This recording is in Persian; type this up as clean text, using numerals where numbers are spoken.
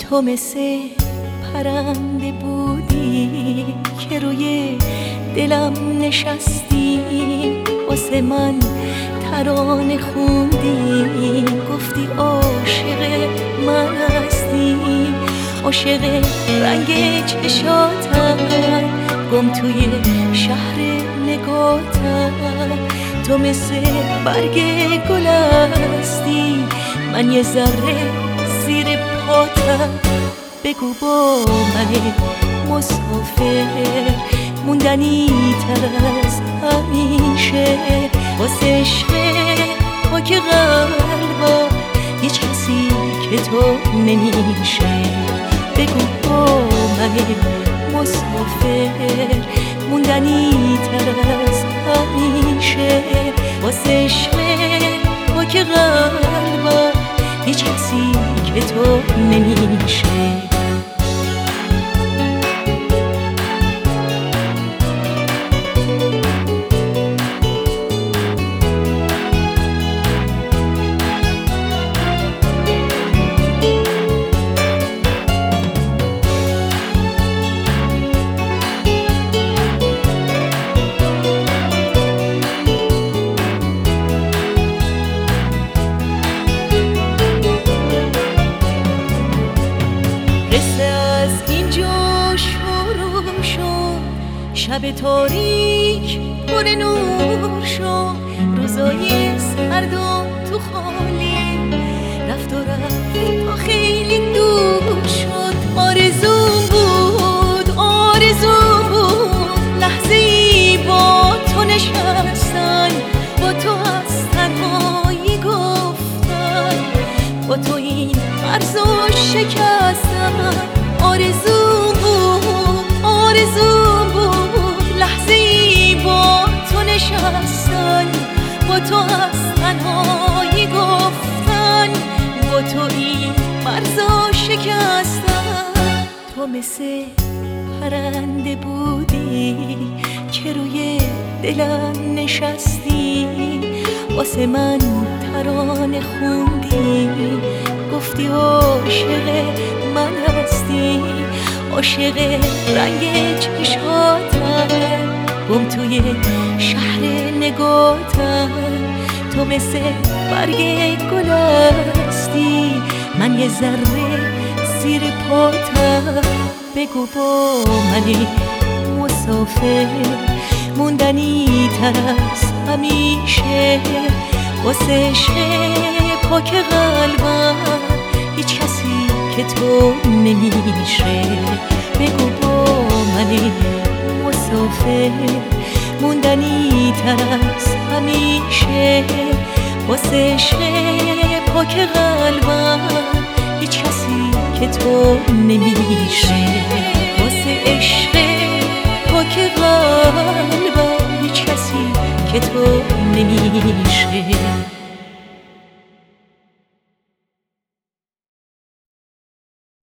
تو مثل پرنده بودی که روی دلم نشستی، واسه من ترانه خوندی، گفتی عاشق من هستی، عاشق رنگ چشاتم، گم توی شهر نگاتم. تو مثل برگ گل هستی، من یه ذره زیر پاتم. بگو با من مسافر موندنی تر از همیشه، واسه عشق پاک قلبا هیچ کسی که تو نمیشه. بگو با من مسافر موندنی تر از همیشه، واسه عشق پاک قلبا هیچ کسی که تو نمیشه. شب تاریک پر نور شد، روزای سرد و تو خالی رفت و رفت تا خیلی دور شد. آرزوم بود لحظه‌ای با تو نشستن، با تو از تنهایی گفتن، با تو این مرزو شکستن. آرزوم بود لحظه‌ای با تو نشستن، با تو از تنهایی گفتن، با تو این مرزا شکستن. تو مثل پرنده بودی که روی دلم نشستی، واسه من ترانه خوندی، گفتی عاشق من هستی، عاشق رنگ چشاتم، گم توی شهر نگاتم. تو مثل برگ گل هستی، من یه ذره زیر پاتم. بگو با من مسافر موندنی تر از همیشه، واسه عشق پاک قلبم هیچ کسی که تو نمیشه. بگو با من مسافر موندنی تر از همیشه، واسه عشق پاک قلبم هیچ کسی که تو نمیشه. واسه عشق پاک قلبم هیچ کسی که تو نمیشه.